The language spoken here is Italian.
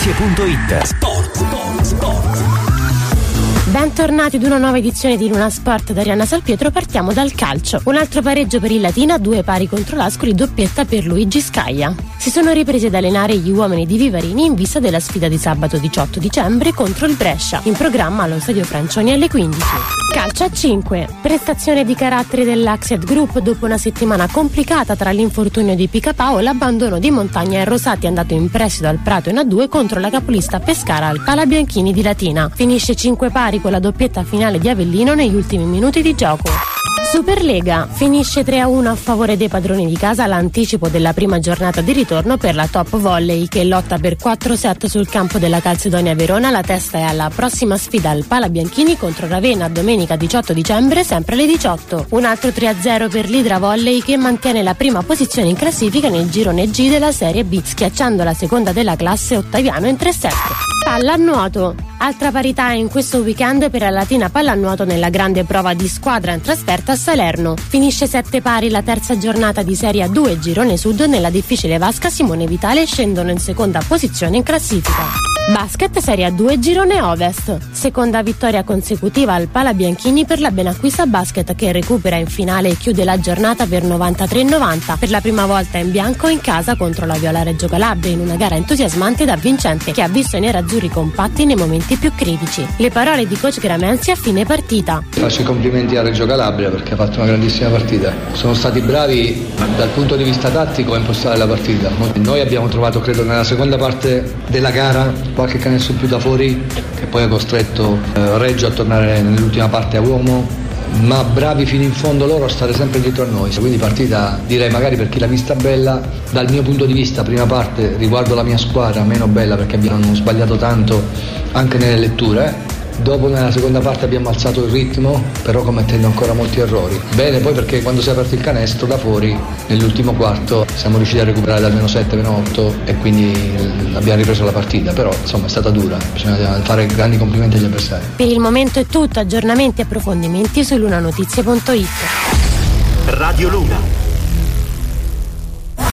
lunanotizie.it. Sport. Bentornati ad una nuova edizione di Luna Sport da Arianna Salpietro. Partiamo dal calcio. Un altro pareggio per il Latina, 2 pari contro l'Ascoli, doppietta per Luigi Scaglia. Si sono ripresi ad allenare gli uomini di Vivarini in vista della sfida di sabato 18 dicembre contro il Brescia, in programma allo Stadio Francioni alle 15. Calcio a 5. Prestazione di carattere dell'Axiat Group dopo una settimana complicata tra l'infortunio di Picapao e l'abbandono di Montagna e Rosati, andato in prestito al Prato in A2 contro la capolista Pescara al Palabianchini di Latina. Finisce 5 pari con la doppietta finale di Avellino negli ultimi minuti di gioco. Superlega. Finisce 3-1 a favore dei padroni di casa l'anticipo della prima giornata di ritorno per la Top Volley, che lotta per 4 set sul campo della Calzedonia Verona. La testa è alla prossima sfida al Palabianchini contro Ravenna domenica 18 dicembre sempre alle 18. Un altro 3-0 per l'Idra Volley, che mantiene la prima posizione in classifica nel girone G della Serie B, schiacciando la seconda della classe Ottaviano in 3-7. Pallanuoto. Altra parità in questo weekend per la Latina Pallanuoto nella grande prova di squadra in trasferta a Salerno. Finisce 7 pari la terza giornata di Serie A2 Girone Sud. Nella difficile vasca Simone Vitale scendono in seconda posizione in classifica. Basket Serie A2 Girone Ovest. Seconda vittoria consecutiva al Palabianchini per la Benacquista Basket, che recupera in finale e chiude la giornata per 93-90. Per la prima volta in bianco in casa contro la Viola Reggio Calabria, in una gara entusiasmante ed avvincente che ha visto i nerazzurri compatti nei momenti più critici. Le parole di coach Gramenzi a fine partita. Faccio i complimenti a Reggio Calabria perché ha fatto una grandissima partita. Sono stati bravi dal punto di vista tattico a impostare la partita. Noi abbiamo trovato, credo, nella seconda parte della gara qualche canestro più da fuori, che poi ha costretto Reggio a tornare nell'ultima parte a uomo, ma bravi fino in fondo loro a stare sempre dietro a noi. Quindi partita, direi, magari per chi l'ha vista bella, dal mio punto di vista prima parte riguardo la mia squadra meno bella perché abbiamo sbagliato tanto anche nelle letture. Dopo nella seconda parte abbiamo alzato il ritmo, però commettendo ancora molti errori. Bene poi perché quando si è aperto il canestro da fuori, nell'ultimo quarto siamo riusciti a recuperare da -7, -8 e quindi abbiamo ripreso la partita. Però insomma è stata dura, bisogna fare grandi complimenti agli avversari. Per il momento è tutto, aggiornamenti e approfondimenti su lunanotizie.it. Radio Luna.